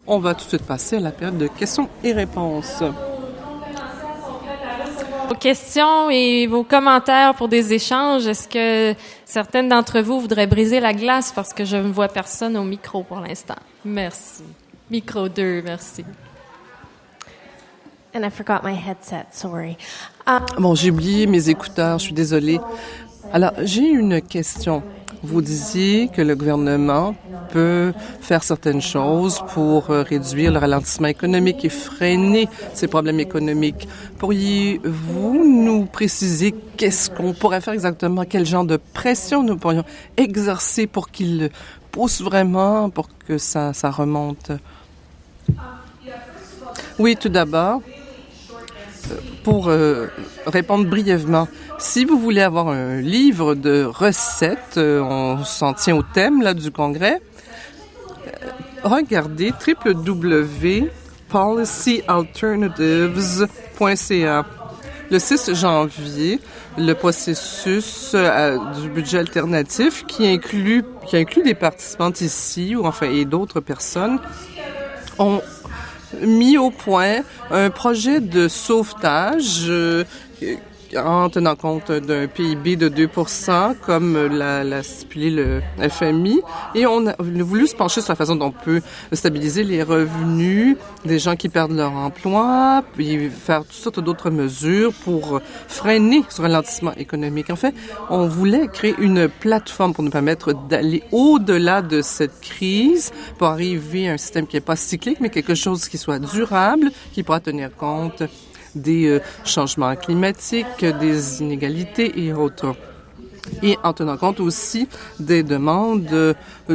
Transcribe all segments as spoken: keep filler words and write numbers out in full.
on va tout de suite passer à la période de questions et réponses. Vos questions et vos commentaires pour des échanges, est-ce que certaines d'entre vous voudraient briser la glace parce que je ne vois personne au micro pour l'instant? Merci. Micro deux, merci. And I forgot my headset, sorry. Um, Bon, j'ai oublié mes écouteurs, je suis désolée. Alors, j'ai une question. Vous disiez que le gouvernement peut faire certaines choses pour euh, réduire le ralentissement économique et freiner ces problèmes économiques. Pourriez-vous nous préciser qu'est-ce qu'on pourrait faire exactement? Quel genre de pression nous pourrions exercer pour qu'il pousse vraiment, pour que ça, ça remonte? Oui, tout d'abord, pour euh, répondre brièvement, si vous voulez avoir un livre de recettes, euh, on s'en tient au thème là du congrès, euh, regardez w w w point policy alternatives point c a. Le six janvier, le processus euh, du budget alternatif qui inclut qui inclut des participantes ici ou enfin et d'autres personnes ont mis au point un projet de sauvetage euh, en tenant compte d'un P I B de deux pour cent, comme l'a, l'a stipulé le F M I. Et on a voulu se pencher sur la façon dont on peut stabiliser les revenus des gens qui perdent leur emploi, puis faire toutes sortes d'autres mesures pour freiner ce ralentissement économique. En fait, on voulait créer une plateforme pour nous permettre d'aller au-delà de cette crise, pour arriver à un système qui n'est pas cyclique, mais quelque chose qui soit durable, qui pourra tenir compte des euh, changements climatiques, des inégalités et autres. Et en tenant compte aussi des demandes euh,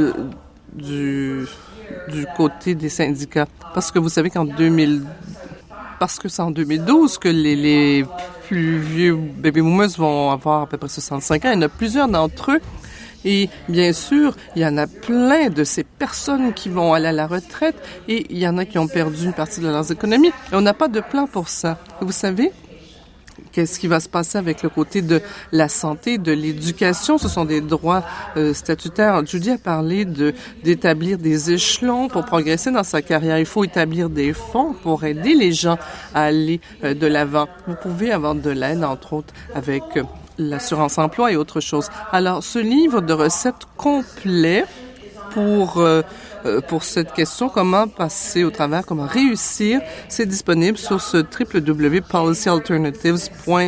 du, du côté des syndicats. Parce que vous savez qu'en deux mille parce que c'est en deux mille douze que les, les plus vieux baby boomers vont avoir à peu près soixante-cinq ans. Il y en a plusieurs d'entre eux. Et bien sûr, il y en a plein de ces personnes qui vont aller à la retraite et il y en a qui ont perdu une partie de leurs économies. Et on n'a pas de plan pour ça. Vous savez, qu'est-ce qui va se passer avec le côté de la santé, de l'éducation? Ce sont des droits euh, statutaires. Judy a parlé de d'établir des échelons pour progresser dans sa carrière. Il faut établir des fonds pour aider les gens à aller euh, de l'avant. Vous pouvez avoir de l'aide, entre autres, avec euh, l'assurance-emploi et autre chose. Alors, ce livre de recettes complet pour euh, pour cette question, comment passer au travers, comment réussir, c'est disponible sur ce w w w point policy alternatives point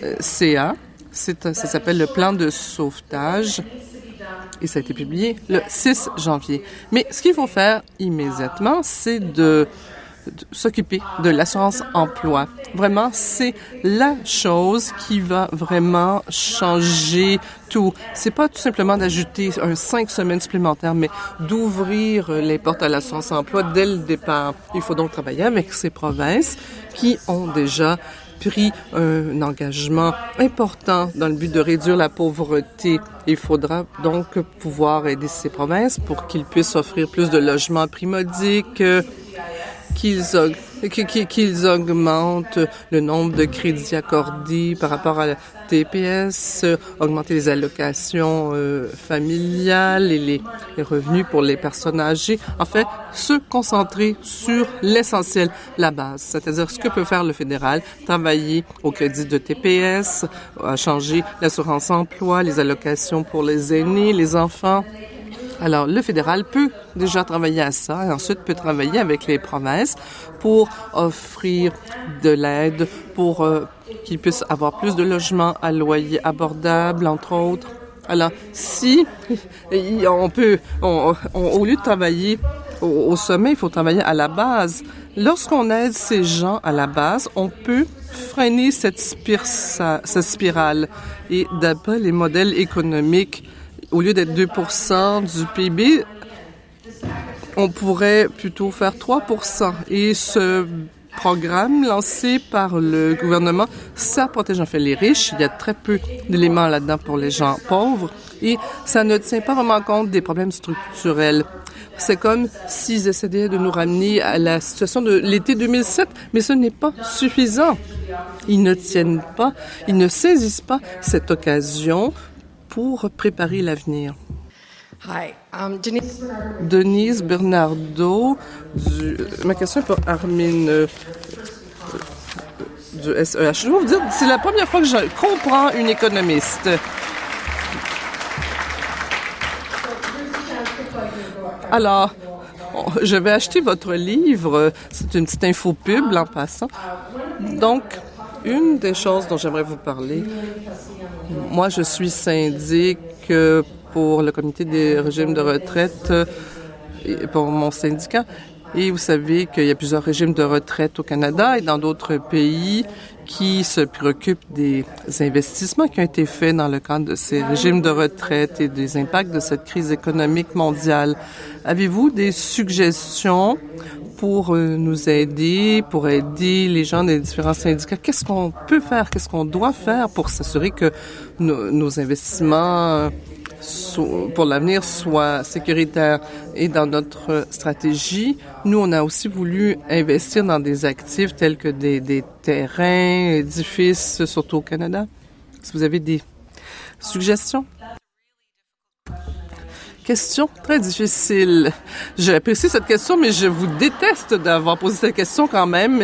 c a. C'est, ça s'appelle le plan de sauvetage et ça a été publié le six janvier. Mais ce qu'il faut faire immédiatement, c'est de de s'occuper de l'assurance-emploi. Vraiment, c'est la chose qui va vraiment changer tout. C'est pas tout simplement d'ajouter un cinq semaines supplémentaires, mais d'ouvrir les portes à l'assurance-emploi dès le départ. Il faut donc travailler avec ces provinces qui ont déjà pris un engagement important dans le but de réduire la pauvreté. Il faudra donc pouvoir aider ces provinces pour qu'ils puissent offrir plus de logements à prix modique, qu'ils, aug- qu'ils augmentent le nombre de crédits accordés par rapport à la T P S, augmenter les allocations euh, familiales et les, les revenus pour les personnes âgées. En fait, se concentrer sur l'essentiel, la base, c'est-à-dire ce que peut faire le fédéral, travailler au crédit de T P S, à changer l'assurance-emploi, les allocations pour les aînés, les enfants. Alors, le fédéral peut déjà travailler à ça et ensuite peut travailler avec les provinces pour offrir de l'aide, pour euh, qu'ils puissent avoir plus de logements à loyer abordable, entre autres. Alors, si on peut, on, on, au lieu de travailler au, au sommet, il faut travailler à la base. Lorsqu'on aide ces gens à la base, on peut freiner cette, spir- cette spirale. Et d'après les modèles économiques, au lieu d'être deux pour cent du P I B, on pourrait plutôt faire trois pour cent. Et ce programme lancé par le gouvernement, ça protège en fait les riches. Il y a très peu d'éléments là-dedans pour les gens pauvres. Et ça ne tient pas vraiment compte des problèmes structurels. C'est comme s'ils essayaient de nous ramener à la situation de l'été deux mille sept, mais ce n'est pas suffisant. Ils ne tiennent pas, ils ne saisissent pas cette occasion pour préparer l'avenir. Hi, um, Denise. Denise Bernardo. Du, ma question est pour Armin euh, du S E H. Je vais vous dire, c'est la première fois que je comprends une économiste. Alors, je vais acheter votre livre. C'est une petite info pub en passant. Donc, une des choses dont j'aimerais vous parler, moi, je suis syndic pour le comité des régimes de retraite pour mon syndicat. Et vous savez qu'il y a plusieurs régimes de retraite au Canada et dans d'autres pays qui se préoccupent des investissements qui ont été faits dans le cadre de ces régimes de retraite et des impacts de cette crise économique mondiale. Avez-vous des suggestions pour nous aider, pour aider les gens des différents syndicats? Qu'est-ce qu'on peut faire? Qu'est-ce qu'on doit faire pour s'assurer que nos, nos investissements pour l'avenir soient sécuritaires? Et dans notre stratégie, nous, on a aussi voulu investir dans des actifs tels que des, des terrains, édifices, surtout au Canada. Si vous avez des suggestions? Question très difficile. J'apprécie cette question, mais je vous déteste d'avoir posé cette question quand même.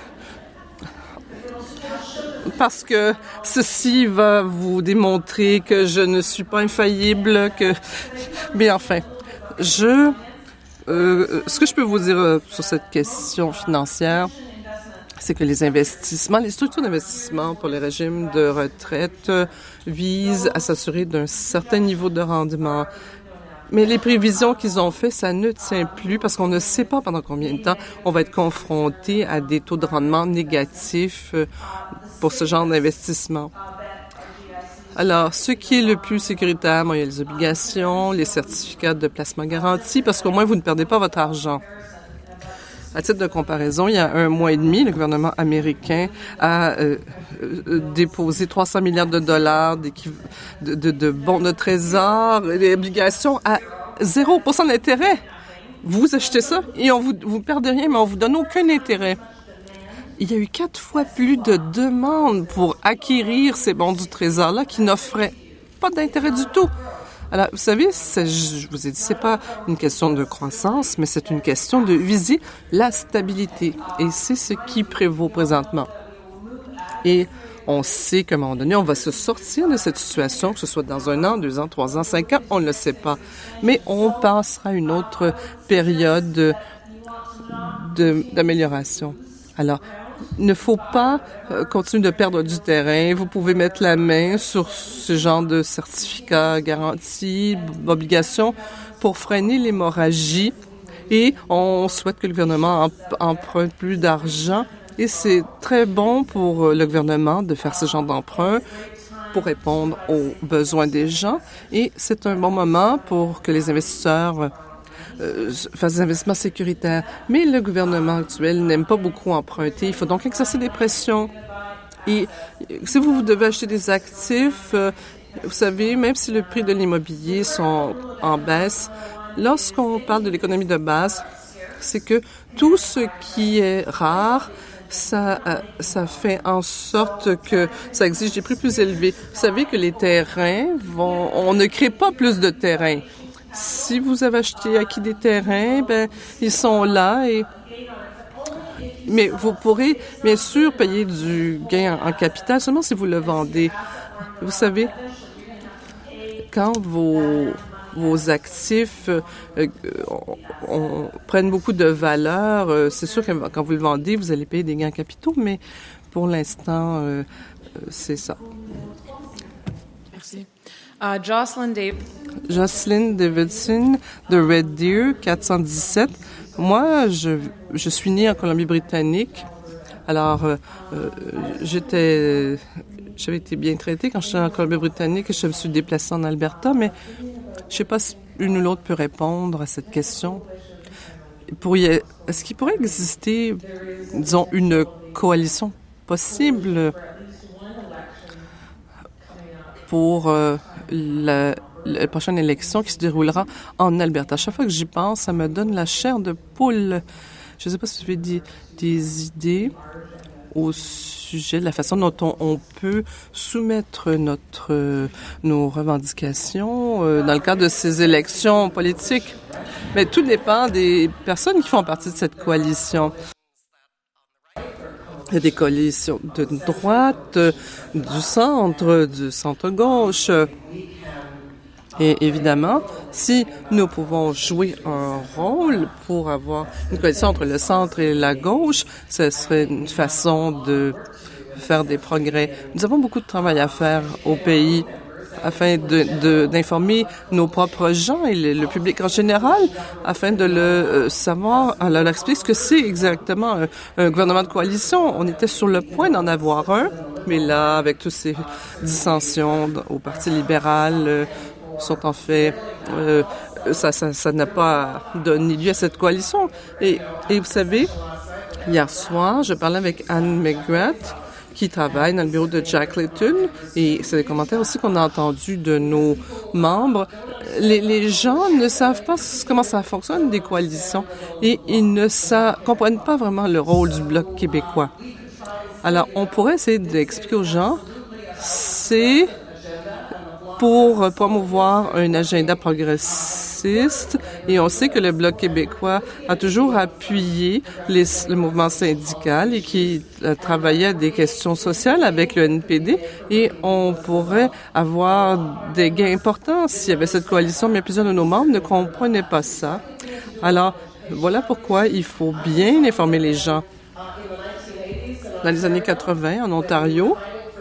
Parce que ceci va vous démontrer que je ne suis pas infaillible, que... Mais enfin, je... Euh, ce que je peux vous dire euh, sur cette question financière, c'est que les investissements, les structures d'investissement pour les régimes de retraite euh, visent à s'assurer d'un certain niveau de rendement. Mais les prévisions qu'ils ont faites, ça ne tient plus parce qu'on ne sait pas pendant combien de temps on va être confronté à des taux de rendement négatifs euh, pour ce genre d'investissement. Alors, ce qui est le plus sécuritaire, bon, il y a les obligations, les certificats de placement garantis, parce qu'au moins, vous ne perdez pas votre argent. À titre de comparaison, il y a un mois et demi, le gouvernement américain a euh, euh, déposé trois cents milliards de dollars de, de, de bons de trésor, des obligations à zéro pour cent d'intérêt. Vous achetez ça et on vous, vous perdez rien, mais on vous donne aucun intérêt. Il y a eu quatre fois plus de demandes pour acquérir ces bons du trésor-là qui n'offraient pas d'intérêt du tout. Alors, vous savez, je vous ai dit, c'est pas une question de croissance, mais c'est une question de viser la stabilité. Et c'est ce qui prévaut présentement. Et on sait qu'à un moment donné, on va se sortir de cette situation, que ce soit dans un an, deux ans, trois ans, cinq ans, on ne le sait pas. Mais on passera à une autre période de, de, d'amélioration. Alors, il ne faut pas euh, continuer de perdre du terrain. Vous pouvez mettre la main sur ce genre de certificats garantis, obligations pour freiner l'hémorragie. Et on souhaite que le gouvernement emprunte plus d'argent. Et c'est très bon pour le gouvernement de faire ce genre d'emprunt pour répondre aux besoins des gens. Et c'est un bon moment pour que les investisseurs Euh, faire des investissements sécuritaires. Mais le gouvernement actuel n'aime pas beaucoup emprunter. Il faut donc exercer des pressions. Et si vous, vous devez acheter des actifs, euh, vous savez, même si le prix de l'immobilier sont en baisse, lorsqu'on parle de l'économie de base, c'est que tout ce qui est rare, ça, euh, ça fait en sorte que ça exige des prix plus élevés. Vous savez que les terrains vont... On ne crée pas plus de terrains. Si vous avez acheté, acquis des terrains, ben ils sont là et mais vous pourrez bien sûr payer du gain en, en capital seulement si vous le vendez. Vous savez, quand vos vos actifs euh, on, on, prennent beaucoup de valeur, euh, c'est sûr que quand vous le vendez, vous allez payer des gains en capitaux, mais pour l'instant, euh, c'est ça. Merci. Uh, Jocelyn Dave. Jocelyn Davidson de Red Deer, quatre cent dix-sept. Moi, je, je suis née en Colombie-Britannique. Alors, euh, euh, j'étais, j'avais été bien traitée quand j'étais en Colombie-Britannique et je me suis déplacée en Alberta, mais je ne sais pas si une ou l'autre peut répondre à cette question. Pourriez, est-ce qu'il pourrait exister, disons, une coalition possible pour euh, la, la prochaine élection qui se déroulera en Alberta? À chaque fois que j'y pense, ça me donne la chair de poule. Je ne sais pas si vous avez des, des idées. au sujet de la façon dont on, on peut soumettre notre, euh, nos revendications euh, dans le cadre de ces élections politiques. Mais tout dépend des personnes qui font partie de cette coalition. Il y a des coalitions de droite, du centre, du centre-gauche. Et évidemment, si nous pouvons jouer un rôle pour avoir une coalition entre le centre et la gauche, ce serait une façon de faire des progrès. Nous avons beaucoup de travail à faire au pays afin de, de, d'informer nos propres gens et le, le public en général, afin de le euh, savoir, à leur expliquer ce que c'est exactement un, un gouvernement de coalition. On était sur le point d'en avoir un, mais là, avec toutes ces dissensions au Parti libéral, euh, sont en fait, euh, ça, ça, ça n'a pas donné lieu à cette coalition. Et, et vous savez, hier soir, je parlais avec Anne McGrath, qui travaille dans le bureau de Jack Layton, et c'est des commentaires aussi qu'on a entendus de nos membres. Les, les gens ne savent pas comment ça fonctionne, des coalitions, et ils ne sa- comprennent pas vraiment le rôle du Bloc québécois. Alors, on pourrait essayer d'expliquer aux gens, c'est pour promouvoir un agenda progressiste, et on sait que le Bloc québécois a toujours appuyé les, le mouvement syndical et qui a travaillé à des questions sociales avec le N P D, et on pourrait avoir des gains importants s'il y avait cette coalition, mais plusieurs de nos membres ne comprenaient pas ça. Alors, voilà pourquoi il faut bien informer les gens. Dans les années quatre-vingt, en Ontario,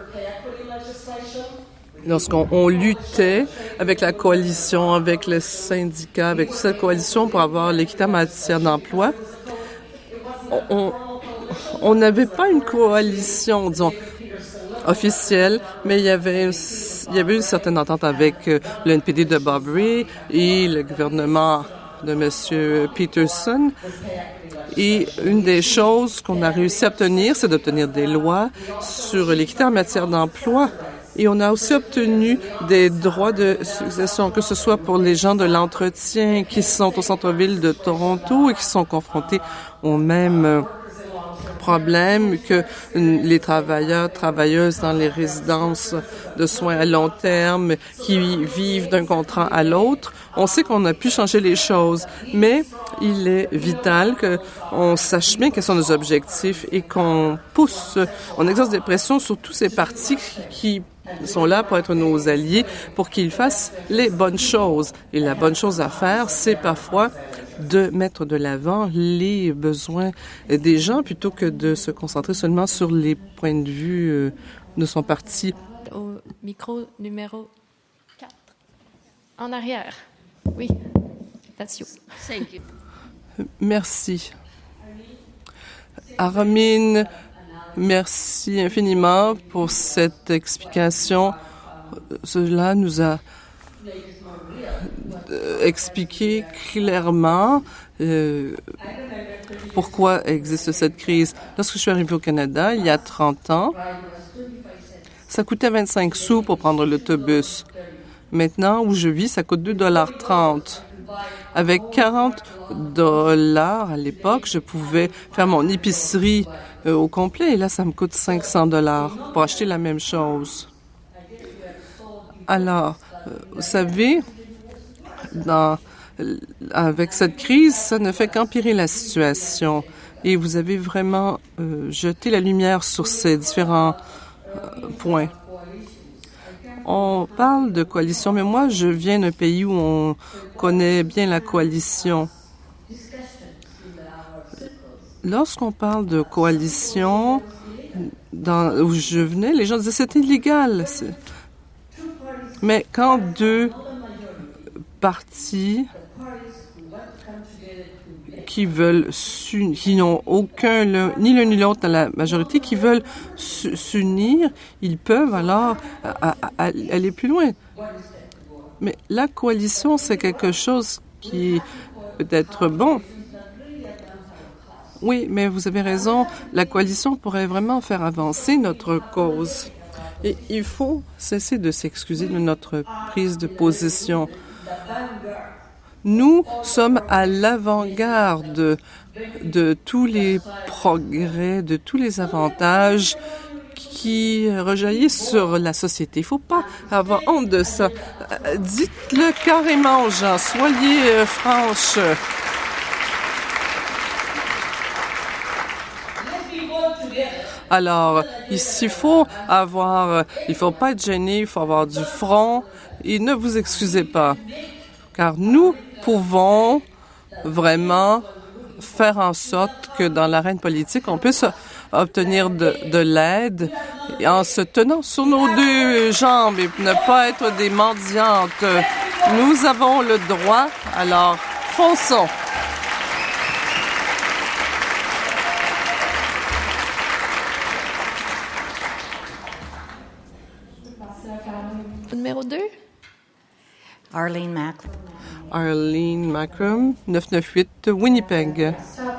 lorsqu'on on luttait avec la coalition, avec le syndicat, avec toute cette coalition pour avoir l'équité en matière d'emploi, on on n'avait pas une coalition, disons, officielle, mais il y avait il y avait une certaine entente avec le N P D de Bob Rae et le gouvernement de M. Peterson. Et une des choses qu'on a réussi à obtenir, c'est d'obtenir des lois sur l'équité en matière d'emploi. Et on a aussi obtenu des droits de succession, que ce soit pour les gens de l'entretien qui sont au centre-ville de Toronto et qui sont confrontés aux mêmes problèmes que les travailleurs, travailleuses dans les résidences de soins à long terme qui vivent d'un contrat à l'autre. On sait qu'on a pu changer les choses, mais il est vital qu'on sache bien quels sont nos objectifs et qu'on pousse, on exerce des pressions sur tous ces partis qui sont là pour être nos alliés, pour qu'ils fassent les bonnes choses. Et la bonne chose à faire, c'est parfois de mettre de l'avant les besoins des gens plutôt que de se concentrer seulement sur les points de vue de son parti. Au micro numéro quatre. En arrière. Oui, that's you. Thank you. Merci. Armin, merci infiniment pour cette explication. Cela nous a expliqué clairement euh, pourquoi existe cette crise. Lorsque je suis arrivée au Canada, il y a trente ans, ça coûtait vingt-cinq sous pour prendre l'autobus. Maintenant, où je vis, ça coûte deux dollars trente. Avec quarante dollars à l'époque, je pouvais faire mon épicerie euh, au complet, et là, ça me coûte cinq cents dollars pour acheter la même chose. Alors, euh, vous savez, dans, avec cette crise, ça ne fait qu'empirer la situation. Et vous avez vraiment euh, jeté la lumière sur ces différents euh, points. On parle de coalition, mais moi, je viens d'un pays où on connaît bien la coalition. Lorsqu'on parle de coalition, dans, où je venais, les gens disaient c'est illégal. C'est... Mais quand deux partis qui veulent qui n'ont aucun ni l'un ni l'autre dans la majorité qui veulent s'unir, ils peuvent alors à, à, à aller plus loin. Mais la coalition, c'est quelque chose qui peut être bon. Oui, mais vous avez raison. La coalition pourrait vraiment faire avancer notre cause. Et il faut cesser de s'excuser de notre prise de position. Nous sommes à l'avant-garde de tous les progrès, de tous les avantages qui rejaillissent sur la société. Il ne faut pas avoir honte de ça. Dites-le carrément aux gens. Soyez euh, franches. Alors, ici, il faut avoir, il faut pas être gêné, il faut avoir du front et ne vous excusez pas. Car nous pouvons vraiment faire en sorte que dans l'arène politique, on puisse obtenir de, de l'aide en se tenant sur nos deux jambes et ne pas être des mendiantes. Nous avons le droit, alors fonçons. Numéro deux. Arlene Mac. Arlene Macrum, neuf neuf huit, Winnipeg.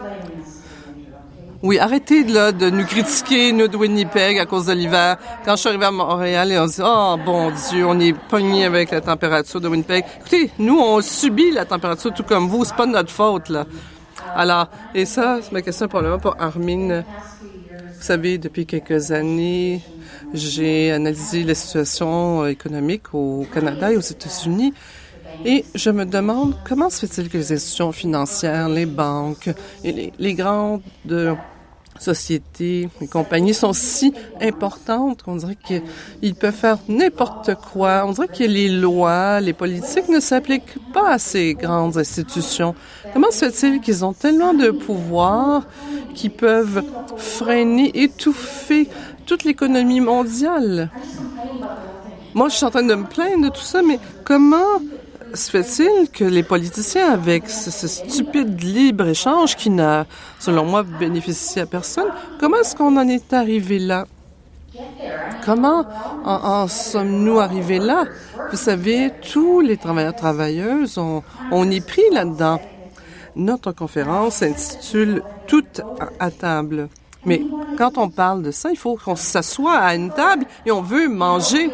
Oui, arrêtez là de nous critiquer, nous de Winnipeg, à cause de l'hiver. Quand je suis arrivée à Montréal, et on dit « Oh, bon Dieu, on est pogné avec la température de Winnipeg. » Écoutez, nous, on subit la température tout comme vous. C'est pas de notre faute, là. Alors, et ça, c'est ma question probablement pour Armin. Vous savez, depuis quelques années, j'ai analysé la situation économique au Canada et aux États-Unis. Et je me demande comment se fait-il que les institutions financières, les banques et les, les grandes sociétés, les compagnies sont si importantes qu'on dirait qu'ils peuvent faire n'importe quoi. On dirait que les lois, les politiques ne s'appliquent pas à ces grandes institutions. Comment se fait-il qu'ils ont tellement de pouvoir qu'ils peuvent freiner, étouffer toute l'économie mondiale? Moi, je suis en train de me plaindre de tout ça, mais comment se fait-il que les politiciens, avec ce, ce stupide libre-échange qui n'a, selon moi, bénéficié à personne, comment est-ce qu'on en est arrivé là? Comment en, en sommes-nous arrivés là? Vous savez, tous les travailleurs travailleuses, on, on est pris là-dedans. Notre conférence s'intitule « Tout à, à table ». Mais quand on parle de ça, il faut qu'on s'assoie à une table et on veut manger.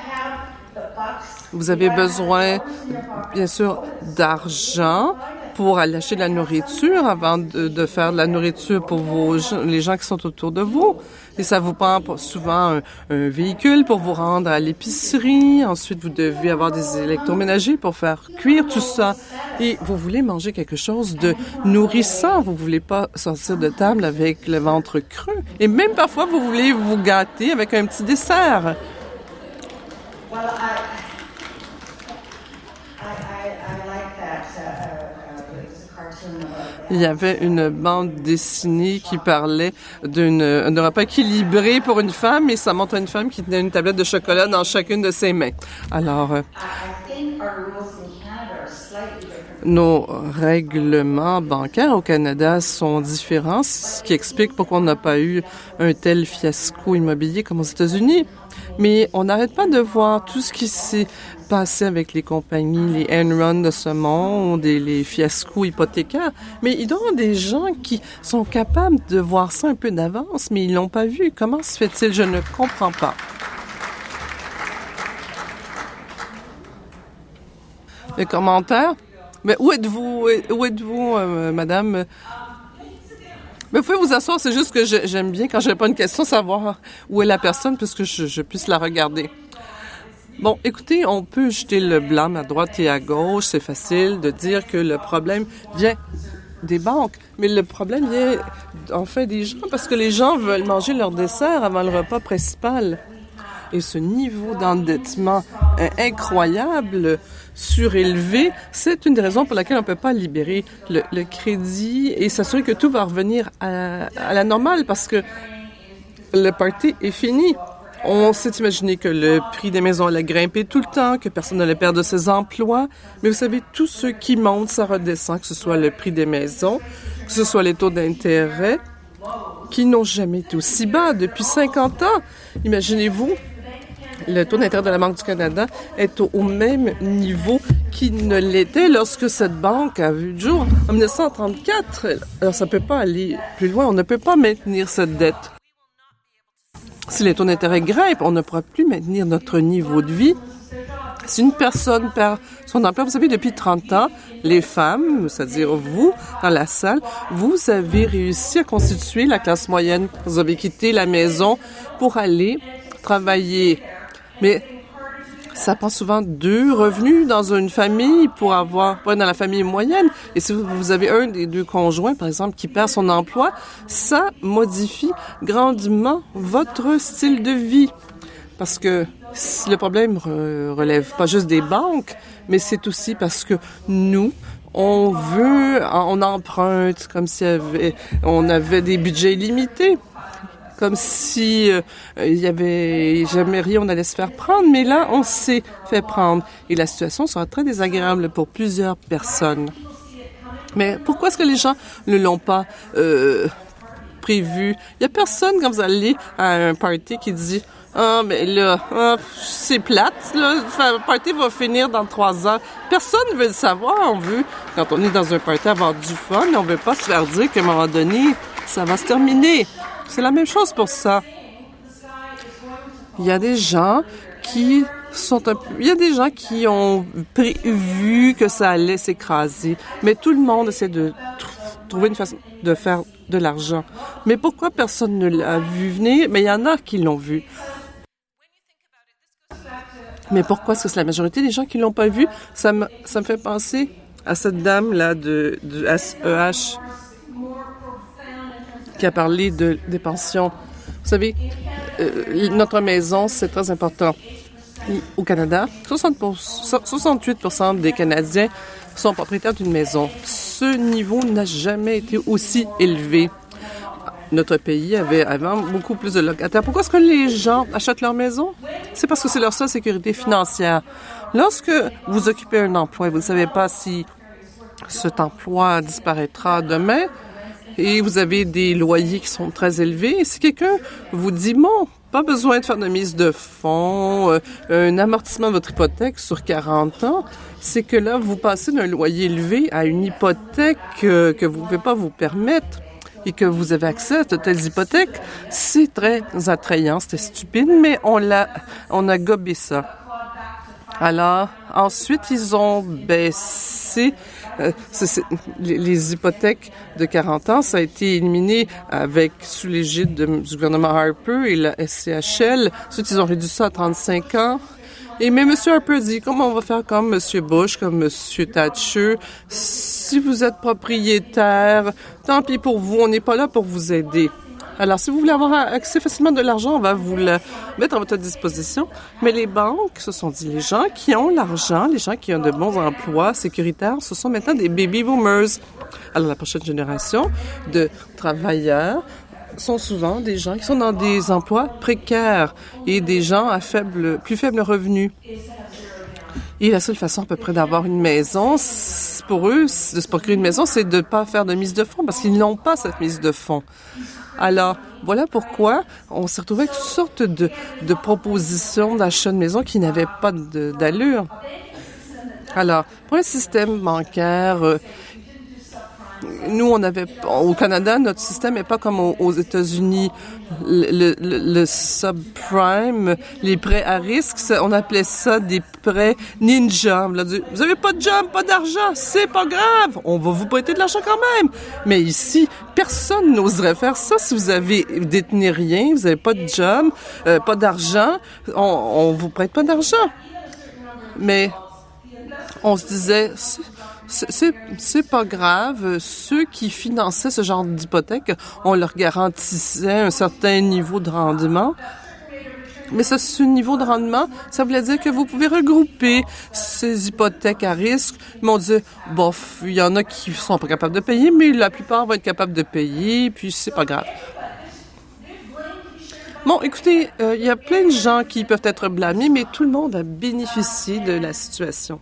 Vous avez besoin, bien sûr, d'argent pour aller acheter de la nourriture avant de, de faire de la nourriture pour vos, les gens qui sont autour de vous. Et ça vous prend souvent un, un véhicule pour vous rendre à l'épicerie. Ensuite, vous devez avoir des électroménagers pour faire cuire tout ça. Et vous voulez manger quelque chose de nourrissant. Vous voulez pas sortir de table avec le ventre creux. Et même parfois, vous voulez vous gâter avec un petit dessert. Well, I, I, I, I like that. Uh, uh, it was a cartoon about. Il y avait une bande dessinée qui parlait d'une, d'un repas équilibré pour une femme, et ça montre une femme qui tenait une tablette de chocolat dans chacune de ses mains. Alors, euh, nos règlements bancaires au Canada sont différents, ce qui explique pourquoi on n'a pas eu un tel fiasco immobilier comme aux États-Unis. Mais on n'arrête pas de voir tout ce qui s'est passé avec les compagnies, les Enron de ce monde, et les fiascos hypothécaires. Mais il doit y avoir des gens qui sont capables de voir ça un peu d'avance, mais ils l'ont pas vu. Comment se fait-il? Je ne comprends pas. Les commentaires? Mais où êtes-vous, où êtes-vous, euh, madame? Mais vous pouvez vous asseoir, c'est juste que je, j'aime bien, quand je réponds à une question, savoir où est la personne, puisque je, je puisse la regarder. Bon, écoutez, on peut jeter le blâme à droite et à gauche. C'est facile de dire que le problème vient des banques. Mais le problème vient, en fait, des gens, parce que les gens veulent manger leur dessert avant le repas principal. Et ce niveau d'endettement incroyable, surélevé, c'est une des raisons pour laquelle on ne peut pas libérer le, le crédit et s'assurer que tout va revenir à, à la normale, parce que le party est fini. On s'est imaginé que le prix des maisons allait grimper tout le temps, que personne n'allait perdre ses emplois. Mais vous savez, tout ce qui monte, ça redescend, que ce soit le prix des maisons, que ce soit les taux d'intérêt, qui n'ont jamais été aussi bas depuis cinquante ans. Imaginez-vous, le taux d'intérêt de la Banque du Canada est au, au même niveau qu'il ne l'était lorsque cette banque a vu le jour en dix-neuf cent trente-quatre. Alors, ça ne peut pas aller plus loin. On ne peut pas maintenir cette dette. Si les taux d'intérêt grimpent, on ne pourra plus maintenir notre niveau de vie. Si une personne perd son emploi, vous savez, depuis trente ans, les femmes, c'est-à-dire vous, dans la salle, vous avez réussi à constituer la classe moyenne. Vous avez quitté la maison pour aller travailler. Mais ça prend souvent deux revenus dans une famille pour avoir, pour être dans la famille moyenne. Et si vous avez un des deux conjoints, par exemple, qui perd son emploi, ça modifie grandement votre style de vie. Parce que le problème ne relève pas juste des banques, mais c'est aussi parce que nous, on veut, on emprunte comme si avait, on avait des budgets illimités. Comme si euh, il y avait jamais rien, on allait se faire prendre, mais là, on s'est fait prendre. Et la situation sera très désagréable pour plusieurs personnes. Mais pourquoi est-ce que les gens ne l'ont pas euh, prévu? Il y a personne, quand vous allez à un party, qui dit « Ah, mais là, ah, c'est plate, là, le party va finir dans trois heures. » Personne ne veut le savoir. On veut, quand on est dans un party, avoir du fun. On ne veut pas se faire dire qu'à un moment donné, ça va se terminer. C'est la même chose pour ça. Il y a des gens qui sont un peu... Il y a des gens qui ont prévu que ça allait s'écraser. Mais tout le monde essaie de tr- trouver une façon de faire de l'argent. Mais pourquoi personne ne l'a vu venir? Mais il y en a qui l'ont vu. Mais pourquoi est-ce que c'est la majorité des gens qui l'ont pas vu? Ça me, ça me fait penser à cette dame-là de, de S E H qui a parlé de, des pensions. Vous savez, euh, notre maison, c'est très important. Au Canada, soixante pour cent, soixante-huit pour cent des Canadiens sont propriétaires d'une maison. Ce niveau n'a jamais été aussi élevé. Notre pays avait avant beaucoup plus de locataires. Pourquoi est-ce que les gens achètent leur maison? C'est parce que c'est leur seule sécurité financière. Lorsque vous occupez un emploi et vous ne savez pas si cet emploi disparaîtra demain, et vous avez des loyers qui sont très élevés, et si quelqu'un vous dit, bon, pas besoin de faire de mise de fonds, euh, un amortissement de votre hypothèque sur quarante ans, c'est que là, vous passez d'un loyer élevé à une hypothèque euh, que vous ne pouvez pas vous permettre et que vous avez accès à de telles hypothèques. C'est très attrayant, c'était stupide, mais on l'a, on a gobé ça. Alors, ensuite, ils ont baissé euh, c'est, c'est, les, les hypothèques de quarante ans. Ça a été éliminé avec sous l'égide de, du gouvernement Harper et la S C H L. Ensuite, ils ont réduit ça à trente-cinq ans. Et mais M. Harper dit, comment on va faire comme M. Bush, comme M. Thatcher? Si vous êtes propriétaire, tant pis pour vous, on n'est pas là pour vous aider. Alors, si vous voulez avoir accès facilement de l'argent, on va vous le mettre à votre disposition. Mais les banques, ce sont dit les gens qui ont l'argent, les gens qui ont de bons emplois sécuritaires, ce sont maintenant des baby boomers. Alors, la prochaine génération de travailleurs sont souvent des gens qui sont dans des emplois précaires et des gens à faible, plus faible revenu. Et la seule façon à peu près d'avoir une maison, pour eux, de se procurer une maison, c'est de ne pas faire de mise de fonds parce qu'ils n'ont pas cette mise de fonds. Alors, voilà pourquoi on s'est retrouvé avec toutes sortes de, de propositions d'achat de maison qui n'avaient pas de, d'allure. Alors, pour un système bancaire, euh, nous, on avait, au Canada, notre système n'est pas comme aux, aux États-Unis. Le, le, le subprime, les prêts à risque, ça, on appelait ça des prêts ninja. Vous avez pas de job, pas d'argent, c'est pas grave, on va vous prêter de l'argent quand même. Mais ici, personne n'oserait faire ça si vous avez détenu rien, vous avez pas de job, euh, pas d'argent, on, on vous prête pas d'argent. Mais on se disait, c'est, c'est, c'est pas grave. Ceux qui finançaient ce genre d'hypothèque, on leur garantissait un certain niveau de rendement. Mais ce, ce niveau de rendement, ça voulait dire que vous pouvez regrouper ces hypothèques à risque. Mais on disait, bof, il y en a qui sont pas capables de payer, mais la plupart vont être capables de payer, puis c'est pas grave. Bon, écoutez, il euh, y a plein de gens qui peuvent être blâmés, mais tout le monde a bénéficié de la situation.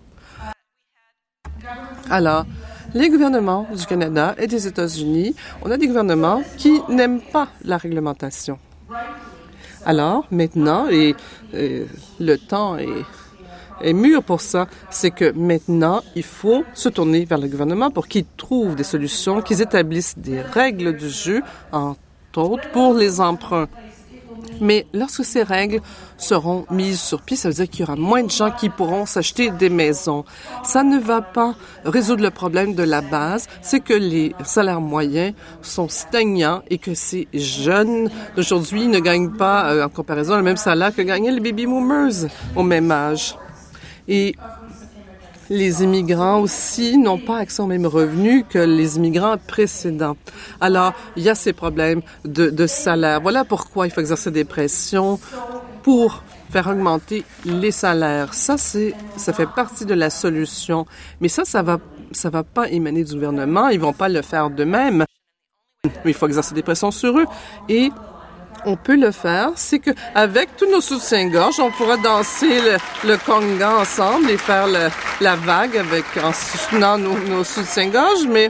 Alors, les gouvernements du Canada et des États-Unis, on a des gouvernements qui n'aiment pas la réglementation. Alors, maintenant, et, et le temps est, est mûr pour ça, c'est que maintenant, il faut se tourner vers le gouvernement pour qu'ils trouvent des solutions, qu'ils établissent des règles du jeu, entre autres pour les emprunts. Mais lorsque ces règles seront mises sur pied, ça veut dire qu'il y aura moins de gens qui pourront s'acheter des maisons. Ça ne va pas résoudre le problème de la base, c'est que les salaires moyens sont stagnants et que ces jeunes d'aujourd'hui ne gagnent pas, euh, en comparaison, le même salaire que gagnaient les baby boomers au même âge. Et les immigrants aussi n'ont pas accès aux mêmes revenus que les immigrants précédents. Alors, il y a ces problèmes de, de salaire. Voilà pourquoi il faut exercer des pressions pour faire augmenter les salaires. Ça, c'est, ça fait partie de la solution. Mais ça, ça va, ça va pas émaner du gouvernement. Ils vont pas le faire d'eux-mêmes. Mais il faut exercer des pressions sur eux. Et on peut le faire, c'est que avec tous nos soutiens-gorge, on pourra danser le, le conga ensemble et faire le, la vague avec en soutenant nos, nos soutiens-gorge. Mais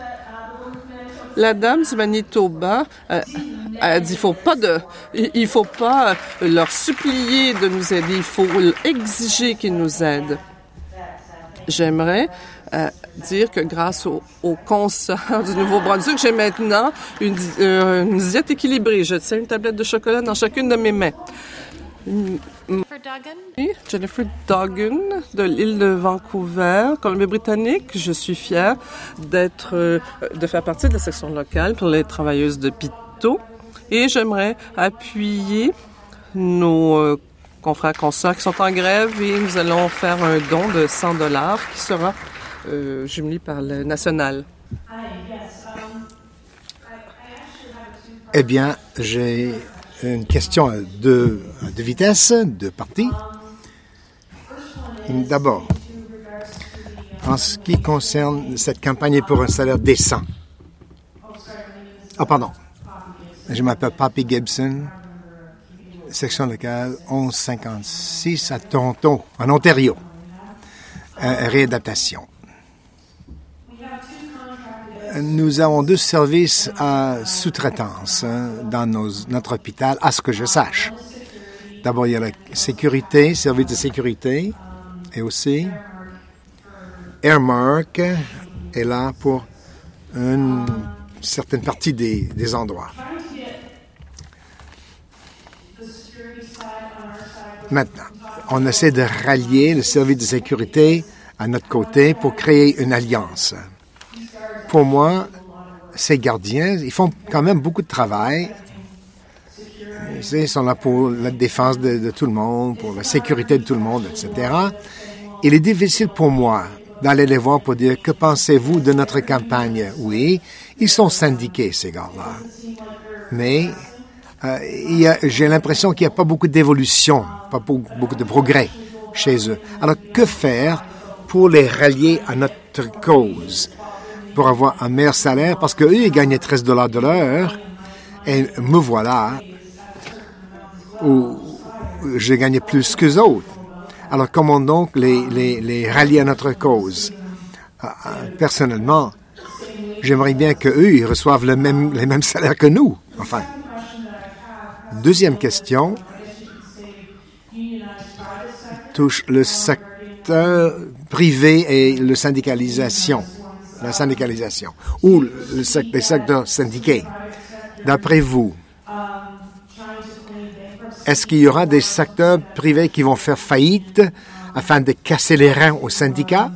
la dame du Manitoba euh, a dit, il faut pas de, il faut pas leur supplier de nous aider, il faut exiger qu'ils nous aident. J'aimerais euh, dire que grâce au, au concert du Nouveau-Brunswick, j'ai maintenant une, euh, une diète équilibrée. Je tiens une tablette de chocolat dans chacune de mes mains. Jennifer Duggan. Jennifer Duggan de l'île de Vancouver, Colombie-Britannique. Je suis fière d'être, euh, de faire partie de la section locale pour les travailleuses de Pito. Et j'aimerais appuyer nos euh, confrères consoeurs qui sont en grève et nous allons faire un don de cent dollars qui sera euh, jumelé par le national. Eh bien, j'ai une question de, de vitesse, de partie. D'abord, en ce qui concerne cette campagne pour un salaire décent. Ah, pardon. Je m'appelle Poppy Gibson, section locale onze cinquante-six à Toronto, en Ontario. Euh, réadaptation. Nous avons deux services à sous-traitance hein, dans nos, notre hôpital, à ce que je sache. D'abord, il y a la sécurité, service de sécurité, et aussi Airmark est là pour une certaine partie des, des endroits. Maintenant, on essaie de rallier le service de sécurité à notre côté pour créer une alliance. Pour moi, ces gardiens, ils font quand même beaucoup de travail. Ils sont là pour la défense de, de tout le monde, pour la sécurité de tout le monde, et cetera. Il est difficile pour moi d'aller les voir pour dire « Que pensez-vous de notre campagne? » Oui, ils sont syndiqués, ces gars-là. Mais euh, il y a, j'ai l'impression qu'il n'y a pas beaucoup d'évolution, pas beaucoup, beaucoup de progrès chez eux. Alors, que faire pour les rallier à notre cause? Pour avoir un meilleur salaire, parce qu'eux, ils gagnaient treize dollars de l'heure, et me voilà où je gagnais plus qu'eux autres. Alors, comment donc les, les, les rallier à notre cause? Euh, personnellement, j'aimerais bien qu'eux, ils reçoivent le même, les mêmes salaires que nous. Enfin. Deuxième question touche le secteur privé et la syndicalisation. La syndicalisation, ou le, le secteur syndiqué. D'après vous, est-ce qu'il y aura des secteurs privés qui vont faire faillite afin de casser les reins aux syndicats?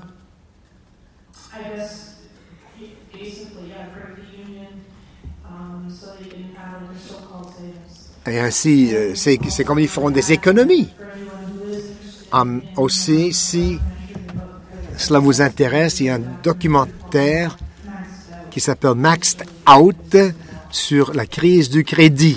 Et ainsi, c'est, c'est comme ils feront des économies. Um, aussi, si cela vous intéresse, il y a un documentaire qui s'appelle Maxed Out sur la crise du crédit.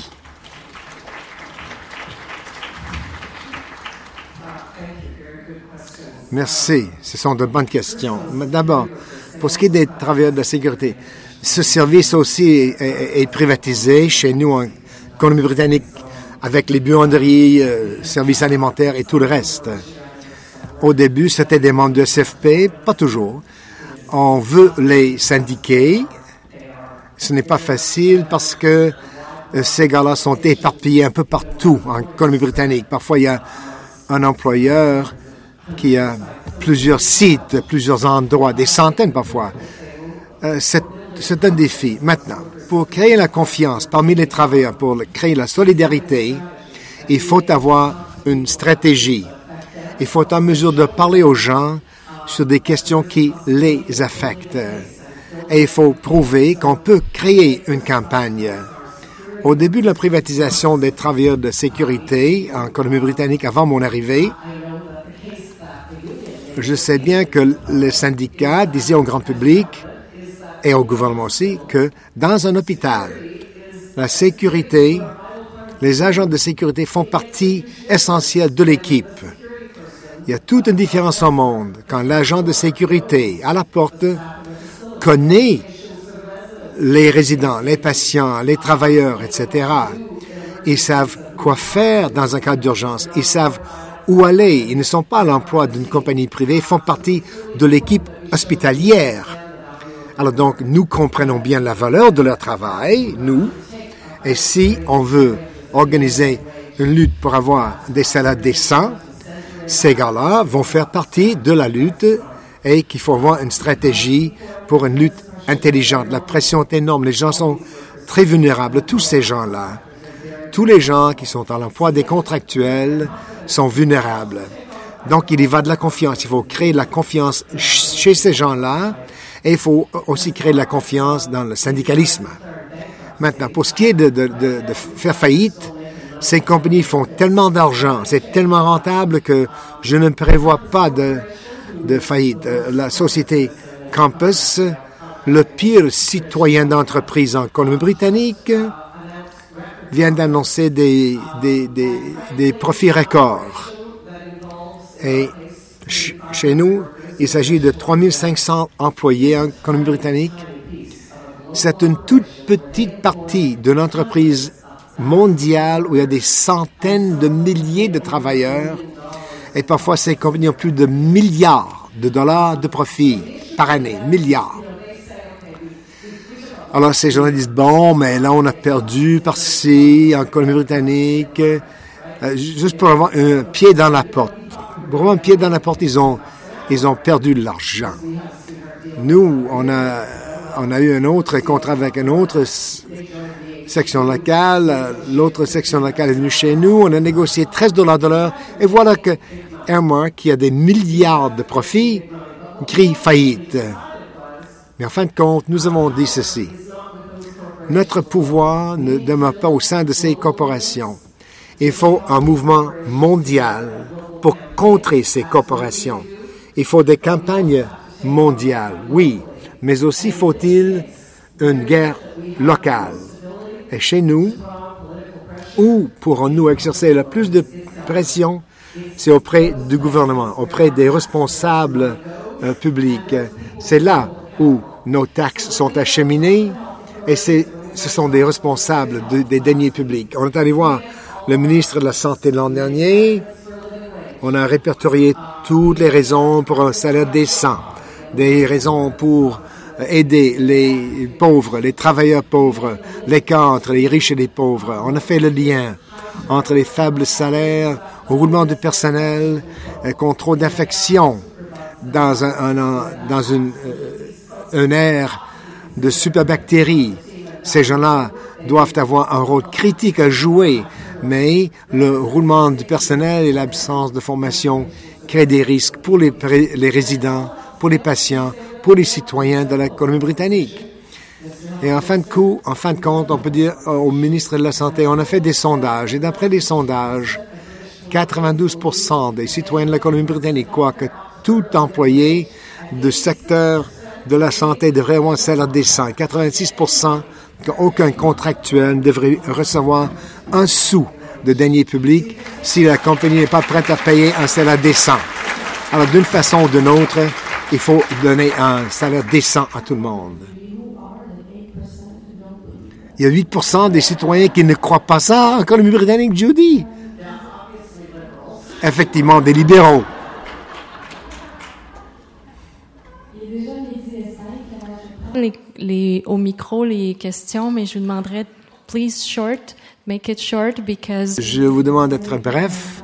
Merci, ce sont de bonnes questions. Mais d'abord, pour ce qui est des travailleurs de la sécurité, ce service aussi est, est, est privatisé chez nous en Colombie-Britannique avec les buanderies, euh, services alimentaires et tout le reste. Au début, c'était des membres de S F P, pas toujours. On veut les syndiquer. Ce n'est pas facile parce que euh, ces gars-là sont éparpillés un peu partout en Colombie-Britannique. Parfois, il y a un employeur qui a plusieurs sites, plusieurs endroits, des centaines parfois. Euh, c'est, c'est un défi. Maintenant, pour créer la confiance parmi les travailleurs, pour créer la solidarité, il faut avoir une stratégie. Il faut être en mesure de parler aux gens sur des questions qui les affectent. Et il faut prouver qu'on peut créer une campagne. Au début de la privatisation des travailleurs de sécurité en Colombie-Britannique, avant mon arrivée, je sais bien que les syndicats disaient au grand public et au gouvernement aussi que dans un hôpital, la sécurité, les agents de sécurité font partie essentielle de l'équipe. Il y a toute une différence au monde quand l'agent de sécurité à la porte connaît les résidents, les patients, les travailleurs, et cetera. Ils savent quoi faire dans un cas d'urgence. Ils savent où aller. Ils ne sont pas à l'emploi d'une compagnie privée. Ils font partie de l'équipe hospitalière. Alors donc, nous comprenons bien la valeur de leur travail, nous. Et si on veut organiser une lutte pour avoir des salaires décents, ces gars-là vont faire partie de la lutte et qu'il faut avoir une stratégie pour une lutte intelligente. La pression est énorme. Les gens sont très vulnérables. Tous ces gens-là, tous les gens qui sont à l'emploi des contractuels sont vulnérables. Donc, il y va de la confiance. Il faut créer de la confiance chez ces gens-là et il faut aussi créer de la confiance dans le syndicalisme. Maintenant, pour ce qui est de, de, de, de faire faillite, ces compagnies font tellement d'argent, c'est tellement rentable que je ne prévois pas de, de faillite. La société Campus, le pire citoyen d'entreprise en Colombie-Britannique, vient d'annoncer des, des, des, des profits records. Et ch- chez nous, il s'agit de trois mille cinq cents employés en Colombie-Britannique. C'est une toute petite partie de l'entreprise mondiale où il y a des centaines de milliers de travailleurs. Et parfois, ces compagnies ont plus de milliards de dollars de profit par année. Milliards. Alors, ces gens disent, bon, mais là, on a perdu par-ci, en Colombie-Britannique, euh, juste pour avoir un pied dans la porte. Pour avoir un pied dans la porte, ils ont, ils ont perdu de l'argent. Nous, on a, on a eu un autre contrat avec une autre section locale. L'autre section locale est venue chez nous. On a négocié treize dollars de l'heure. Et voilà que Airmark, qui a des milliards de profits, crie faillite. Mais en fin de compte, nous avons dit ceci. Notre pouvoir ne demeure pas au sein de ces corporations. Il faut un mouvement mondial pour contrer ces corporations. Il faut des campagnes mondiales, oui, mais aussi faut-il une guerre locale. Et chez nous, où pourrons-nous exercer le plus de pression? C'est auprès du gouvernement, auprès des responsables euh, publics. C'est là où nos taxes sont acheminées et c'est, ce sont des responsables de, des deniers publics. On est allé voir le ministre de la Santé l'an dernier. On a répertorié toutes les raisons pour un salaire décent, des raisons pour aider les pauvres, les travailleurs pauvres, l'écart entre les riches et les pauvres. On a fait le lien entre les faibles salaires, au roulement du personnel, euh, contre trop d'infections dans un, un, dans une euh, un air de superbactéries. Ces gens-là doivent avoir un rôle critique à jouer, mais le roulement du personnel et l'absence de formation créent des risques pour les, les résidents, pour les patients, pour les citoyens de la Colombie-Britannique. Et en fin de coup, en fin de compte, on peut dire au ministre de la Santé, on a fait des sondages, et d'après les sondages, quatre-vingt-douze pour cent des citoyens de la Colombie-Britannique croient que tout employé du secteur de la santé devrait avoir un salaire décent. quatre-vingt-six pour cent qu'aucun contractuel ne devrait recevoir un sou de deniers publics si la compagnie n'est pas prête à payer un salaire décent. Alors, d'une façon ou d'une autre, il faut donner un salaire décent à tout le monde. Il y a huit pour cent des citoyens qui ne croient pas ça en Colombie-Britannique, Judy. Effectivement, des libéraux. Les, les, au micro, les questions, mais je vous demanderais, please short, make it short, because... Je vous demande d'être bref,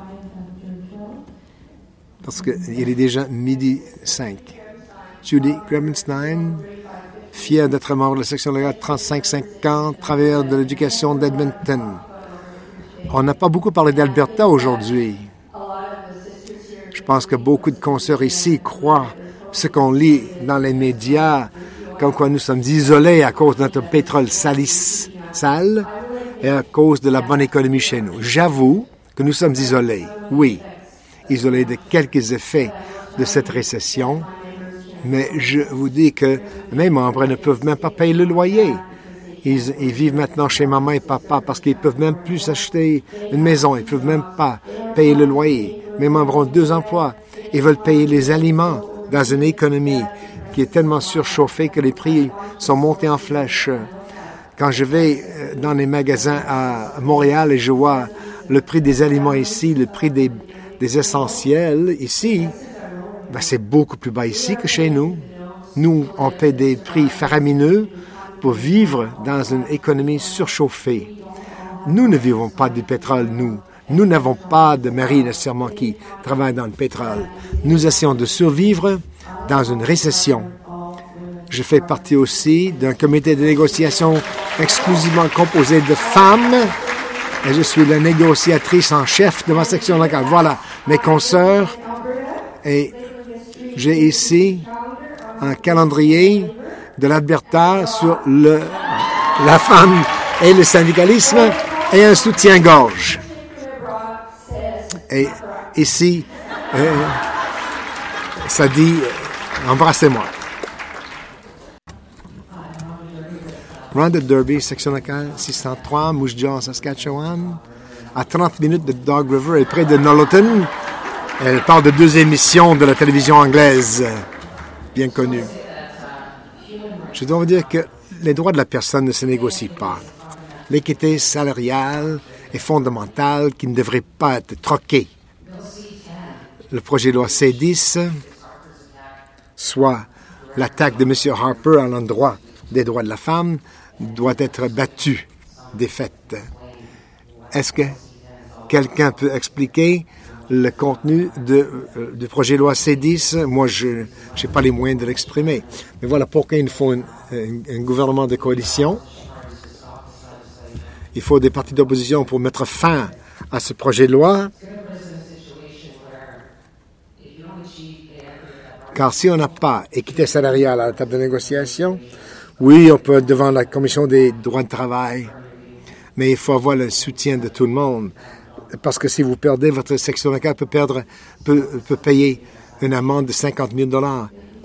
parce qu'il est déjà midi cinq. Judy Grebenstein, fier d'être membre de la section légale trente-cinq cinquante, travailleur de l'éducation d'Edmonton. On n'a pas beaucoup parlé d'Alberta aujourd'hui. Je pense que beaucoup de consoeurs ici croient ce qu'on lit dans les médias, comme quoi nous sommes isolés à cause de notre pétrole salisse, sale et à cause de la bonne économie chez nous. J'avoue que nous sommes isolés, oui, isolés de quelques effets de cette récession, mais je vous dis que mes membres ne peuvent même pas payer le loyer. Ils, ils vivent maintenant chez maman et papa parce qu'ils peuvent même plus acheter une maison, ils peuvent même pas payer le loyer. Mes membres ont deux emplois, ils veulent payer les aliments dans une économie qui est tellement surchauffée que les prix sont montés en flèche. Quand je vais dans les magasins à Montréal et je vois le prix des aliments ici, le prix des, des essentiels ici, ben c'est beaucoup plus bas ici que chez nous. Nous, on paie des prix faramineux pour vivre dans une économie surchauffée. Nous ne vivons pas du pétrole, nous. Nous n'avons pas de mari nécessairement qui travaille dans le pétrole. Nous essayons de survivre dans une récession. Je fais partie aussi d'un comité de négociation exclusivement composé de femmes et je suis la négociatrice en chef de ma section locale. Voilà mes consoeurs et j'ai ici un calendrier de l'Alberta sur le, la femme et le syndicalisme et un soutien-gorge. Et ici, euh, ça dit euh, « Embrassez-moi ». Rhonda Derby, section locale six cent trois, Moose Jaw, Saskatchewan, à trente minutes de Dog River et près de Nolloton. Elle parle de deux émissions de la télévision anglaise, bien connues. Je dois vous dire que les droits de la personne ne se négocient pas. L'équité salariale est fondamentale qui ne devrait pas être troquée. Le projet de loi C dix, soit l'attaque de M. Harper à l'endroit des droits de la femme, doit être battu, défaite. Est-ce que quelqu'un peut expliquer le contenu de, euh, du projet de loi C dix? Moi, je n'ai pas les moyens de l'exprimer. Mais voilà pourquoi il faut un, un, un gouvernement de coalition. Il faut des partis d'opposition pour mettre fin à ce projet de loi. Car si on n'a pas équité salariale à la table de négociation, oui, on peut être devant la Commission des droits de travail, mais il faut avoir le soutien de tout le monde. Parce que si vous perdez, votre section locale peut, perdre, peut, peut payer une amende de cinquante mille dollars.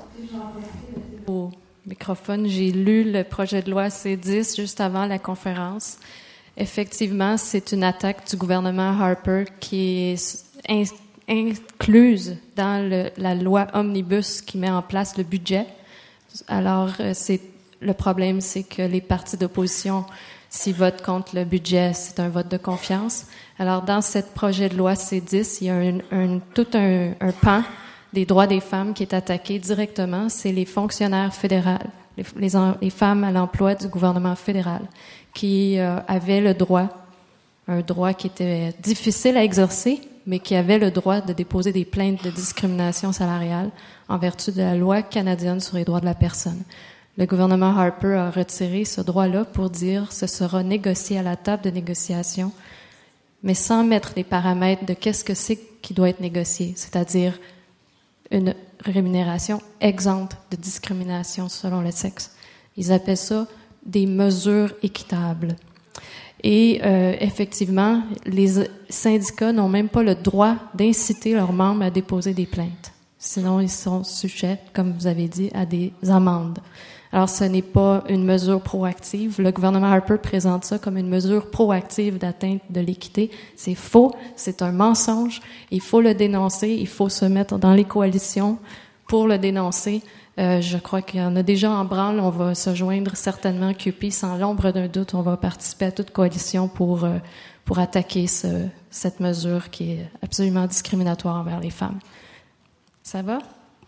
Au microphone, j'ai lu le projet de loi C dix juste avant la conférence. Effectivement, c'est une attaque du gouvernement Harper qui est in- incluse dans le, la loi Omnibus qui met en place le budget. Alors, c'est le problème, c'est que les partis d'opposition, s'ils votent contre le budget, c'est un vote de confiance. Alors, dans ce projet de loi C dix, il y a un, un, tout un, un pan des droits des femmes qui est attaqué directement. C'est les fonctionnaires fédéraux, les, les, les femmes à l'emploi du gouvernement fédéral, qui euh, avaient le droit, un droit qui était difficile à exercer, mais qui avaient le droit de déposer des plaintes de discrimination salariale en vertu de la loi canadienne sur les droits de la personne. Le gouvernement Harper a retiré ce droit-là pour dire que ce sera négocié à la table de négociation, mais sans mettre les paramètres de qu'est-ce que c'est qui doit être négocié, c'est-à-dire une rémunération exempte de discrimination selon le sexe. Ils appellent ça des mesures équitables. Et euh, effectivement, les syndicats n'ont même pas le droit d'inciter leurs membres à déposer des plaintes. Sinon, ils sont sujets, comme vous avez dit, à des amendes. Alors, ce n'est pas une mesure proactive. Le gouvernement Harper présente ça comme une mesure proactive d'atteinte de l'équité. C'est faux, c'est un mensonge. Il faut le dénoncer, il faut se mettre dans les coalitions pour le dénoncer. Euh, je crois qu'il y en a déjà en branle. On va se joindre certainement Q P, sans l'ombre d'un doute. On va participer à toute coalition pour, euh, pour attaquer ce, cette mesure qui est absolument discriminatoire envers les femmes. Ça va?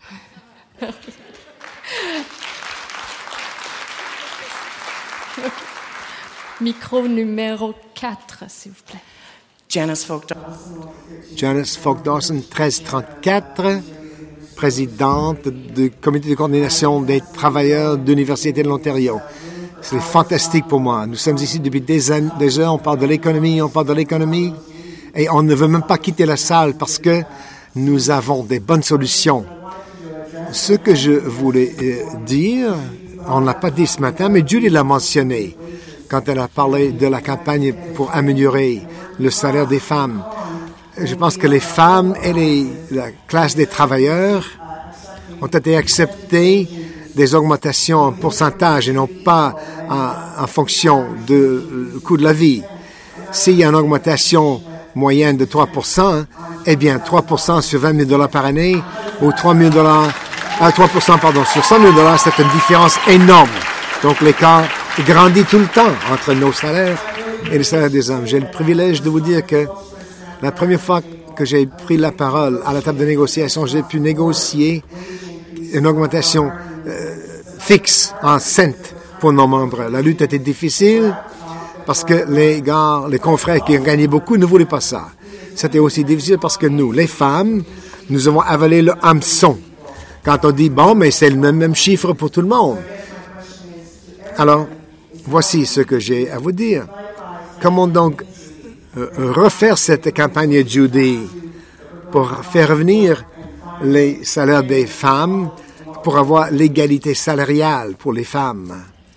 Micro numéro quatre, s'il vous plaît. Janice Folk Dawson. Janice Folk Dawson, treize trente-quatre, présidente du comité de coordination des travailleurs de l'Université de l'Ontario. C'est fantastique pour moi. Nous sommes ici depuis des, années, des heures, on parle de l'économie, on parle de l'économie, et on ne veut même pas quitter la salle parce que nous avons des bonnes solutions. Ce que je voulais euh, dire, on ne l'a pas dit ce matin, mais Julie l'a mentionné quand elle a parlé de la campagne pour améliorer le salaire des femmes. Je pense que les femmes et les, la classe des travailleurs ont été acceptées des augmentations en pourcentage et non pas en, en fonction du euh, coût de la vie. S'il y a une augmentation moyenne de trois pour cent, eh bien, trois pour cent sur vingt mille dollars par année ou trois mille dollars, à trois pour cent, pardon, sur cent mille dollars, c'est une différence énorme. Donc, l'écart grandit tout le temps entre nos salaires et les salaires des hommes. J'ai le privilège de vous dire que la première fois que j'ai pris la parole à la table de négociation, j'ai pu négocier une augmentation euh, fixe en cents pour nos membres. La lutte était difficile parce que les gars, les confrères qui ont gagné beaucoup ne voulaient pas ça. C'était aussi difficile parce que nous, les femmes, nous avons avalé le hameçon. Quand on dit, bon, mais c'est le même, même chiffre pour tout le monde. Alors, voici ce que j'ai à vous dire. Comment donc euh, refaire cette campagne Judy pour faire revenir les salaires des femmes, pour avoir l'égalité salariale pour les femmes?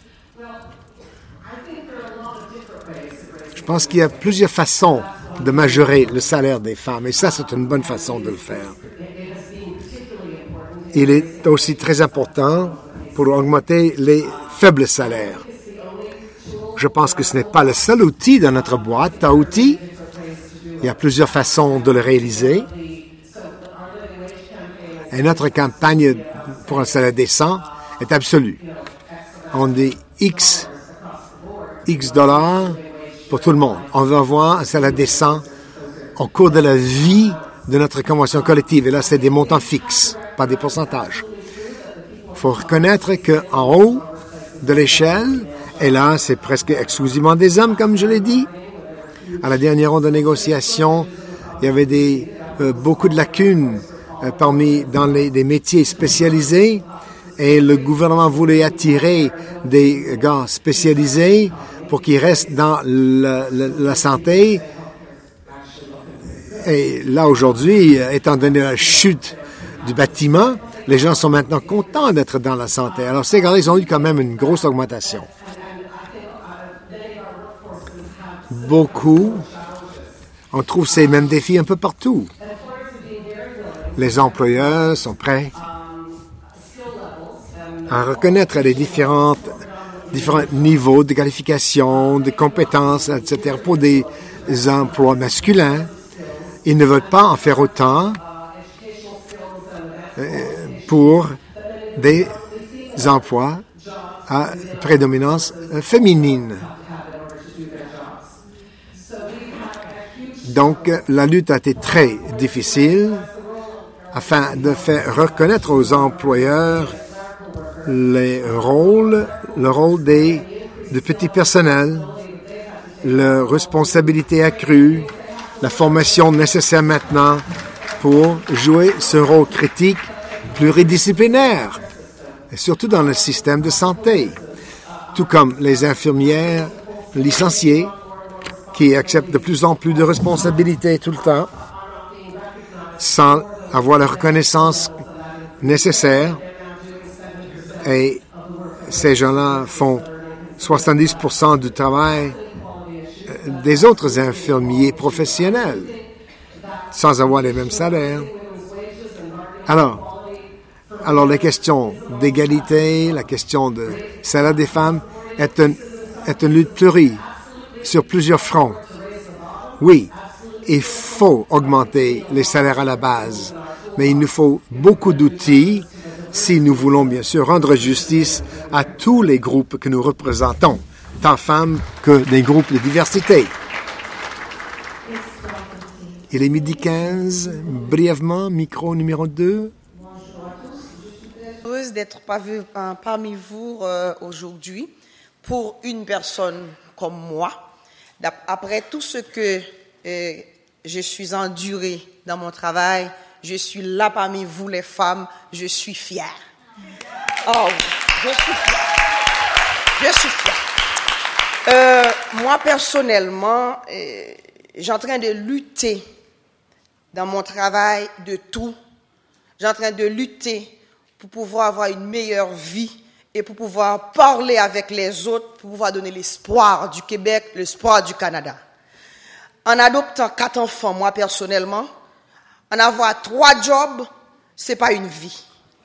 Je pense qu'il y a plusieurs façons de majorer le salaire des femmes, et ça, c'est une bonne façon de le faire. Il est aussi très important pour augmenter les faibles salaires. Je pense que ce n'est pas le seul outil dans notre boîte à outils. Il y a plusieurs façons de le réaliser. Et notre campagne pour un salaire décent est absolue. On dit X, X dollars pour tout le monde. On veut avoir un salaire décent au cours de la vie de notre convention collective. Et là, c'est des montants fixes, pas des pourcentages. Il faut reconnaître qu'en haut de l'échelle, et là, c'est presque exclusivement des hommes, comme je l'ai dit. À la dernière ronde de négociation, il y avait des, euh, beaucoup de lacunes euh, parmi dans les des métiers spécialisés, et le gouvernement voulait attirer des gars spécialisés pour qu'ils restent dans la, la, la santé. Et là, aujourd'hui, étant donné la chute du bâtiment, les gens sont maintenant contents d'être dans la santé. Alors, ces gars-là, ils ont eu quand même une grosse augmentation. Beaucoup, on trouve ces mêmes défis un peu partout. Les employeurs sont prêts à reconnaître les différentes, différents niveaux de qualification, de compétences, et cetera pour des emplois masculins. Ils ne veulent pas en faire autant pour des emplois à prédominance féminine. Donc, la lutte a été très difficile afin de faire reconnaître aux employeurs les rôles, le rôle des, du petit personnel, leur responsabilité accrue, la formation nécessaire maintenant pour jouer ce rôle critique pluridisciplinaire, et surtout dans le système de santé, tout comme les infirmières licenciées qui acceptent de plus en plus de responsabilités tout le temps, sans avoir la reconnaissance nécessaire. Et ces gens-là font soixante-dix pour cent du travail des autres infirmiers professionnels, sans avoir les mêmes salaires. Alors, alors la question d'égalité, la question de salaire des femmes est, un, est une lutte plurie sur plusieurs fronts. Oui, il faut augmenter les salaires à la base, mais il nous faut beaucoup d'outils si nous voulons bien sûr rendre justice à tous les groupes que nous représentons, tant femmes que des groupes de diversité. Il est midi quinze, brièvement, micro numéro deux. Heureuse d'être parmi vous euh, aujourd'hui pour une personne comme moi. Après tout ce que euh, je suis endurée dans mon travail Je suis là parmi vous, les femmes. Je suis fière. Oh, je suis fière. Je suis fière. Euh, moi, personnellement, euh, j'ai en train de lutter dans mon travail de tout. J'ai en train de lutter pour pouvoir avoir une meilleure vie et pour pouvoir parler avec les autres, pour pouvoir donner l'espoir du Québec, l'espoir du Canada. En adoptant quatre enfants, moi personnellement, en avoir trois jobs, c'est pas une vie.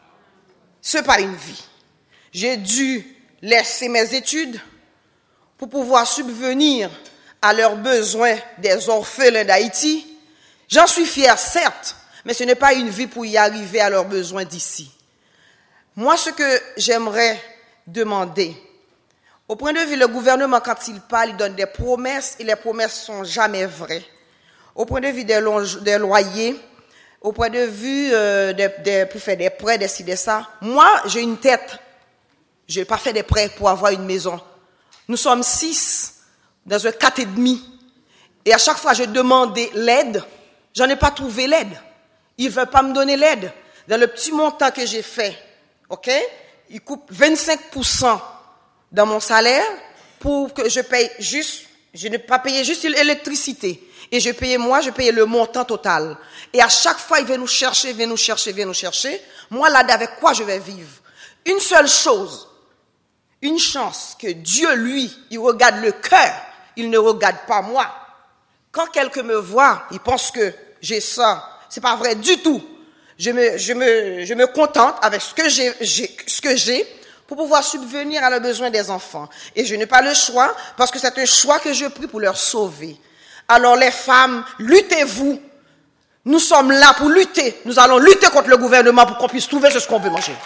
C'est pas une vie. J'ai dû laisser mes études pour pouvoir subvenir à leurs besoins des orphelins d'Haïti. J'en suis fière, certes, mais ce n'est pas une vie pour y arriver à leurs besoins d'ici. Moi, ce que j'aimerais demander, au point de vue le gouvernement, quand il parle, il donne des promesses et les promesses sont jamais vraies. Au point de vue des, lo- des loyers, au point de vue euh, des, des, pour faire des prêts, des ci, des ça, moi, j'ai une tête. Je n'ai pas fait des prêts pour avoir une maison. Nous sommes six dans un quatre et demi. Et à chaque fois, je demandais l'aide. J'en ai pas trouvé l'aide. Ils ne veulent pas me donner l'aide. Dans le petit montant que j'ai fait, ok, ils coupent vingt-cinq pour cent dans mon salaire pour que je paye juste, je n'ai pas payé juste l'électricité. Et je payais moi, je payais le montant total. Et à chaque fois, ils viennent nous chercher, viennent nous chercher, viennent nous chercher. Moi, là, avec quoi je vais vivre? Une seule chose. Une chance que Dieu, lui, il regarde le cœur, il ne regarde pas moi. Quand quelqu'un me voit, il pense que j'ai ça. C'est pas vrai du tout. Je me, je me, je me contente avec ce que j'ai, j'ai, ce que j'ai pour pouvoir subvenir à leurs besoins des enfants. Et je n'ai pas le choix parce que c'est un choix que je prie pour leur sauver. Alors les femmes, luttez-vous. Nous sommes là pour lutter. Nous allons lutter contre le gouvernement pour qu'on puisse trouver ce qu'on veut manger.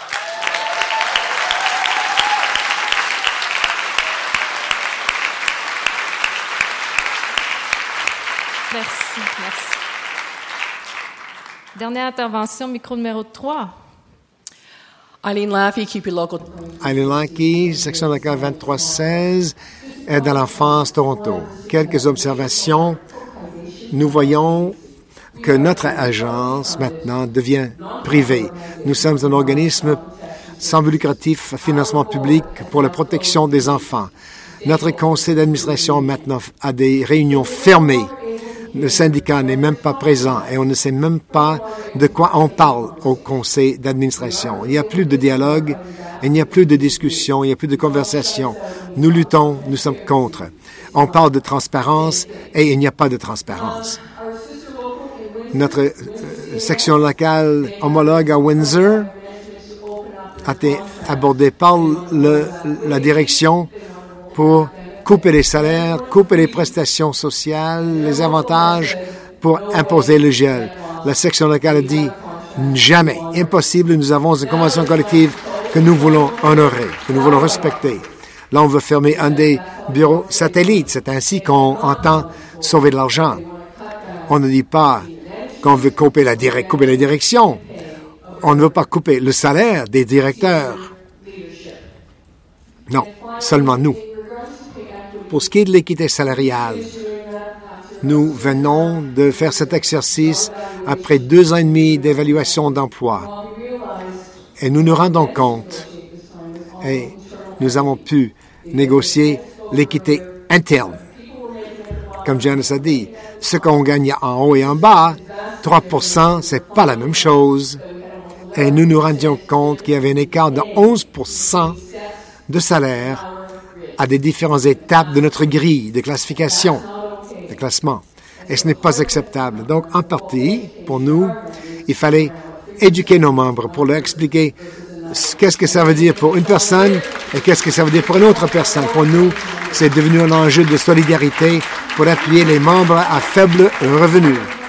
Merci, merci. Dernière intervention, micro numéro trois. Eileen Laffey, Keep Your Local. Eileen Laffey, section locale vingt-trois seize, aide à l'enfance, Toronto. Quelques observations. Nous voyons que notre agence, maintenant, devient privée. Nous sommes un organisme sans but lucratif à financement public pour la protection des enfants. Notre conseil d'administration, maintenant, a des réunions fermées. Le syndicat n'est même pas présent et on ne sait même pas de quoi on parle au conseil d'administration. Il n'y a plus de dialogue, il n'y a plus de discussion, il n'y a plus de conversation. Nous luttons, nous sommes contre. On parle de transparence et il n'y a pas de transparence. Notre euh, section locale homologue à Windsor a été abordée par le, la direction pour couper les salaires, couper les prestations sociales, les avantages pour imposer le gel. La section locale a dit jamais, impossible, nous avons une convention collective que nous voulons honorer, que nous voulons respecter. Là, on veut fermer un des bureaux satellites. C'est ainsi qu'on entend sauver de l'argent. On ne dit pas qu'on veut couper la, direc- couper la direction. On ne veut pas couper le salaire des directeurs. Non, seulement nous. Pour ce qui est de l'équité salariale, nous venons de faire cet exercice après deux ans et demi d'évaluation d'emploi. Et nous nous rendons compte, et nous avons pu négocier l'équité interne. Comme Janice a dit, ce qu'on gagne en haut et en bas, trois pour cent, c'est pas la même chose. Et nous nous rendions compte qu'il y avait un écart de onze pour cent de salaire à des différentes étapes de notre grille de classification, de classement. Et ce n'est pas acceptable. Donc, en partie, pour nous, il fallait éduquer nos membres pour leur expliquer qu'est-ce que ça veut dire pour une personne et qu'est-ce que ça veut dire pour une autre personne. Pour nous, c'est devenu un enjeu de solidarité pour appuyer les membres à faible revenu.